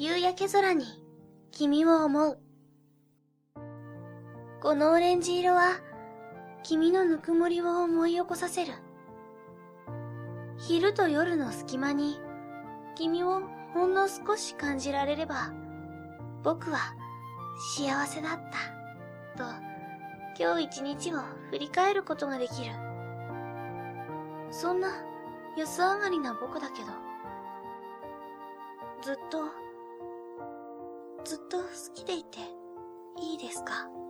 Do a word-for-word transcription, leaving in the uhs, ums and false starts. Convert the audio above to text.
夕焼け空に君を思う。このオレンジ色は君のぬくもりを思い起こさせる。昼と夜の隙間に君をほんの少し感じられれば、僕は幸せだったと今日一日を振り返ることができる。そんな安上がりな僕だけど、ずっとずっと好きでいていいですか？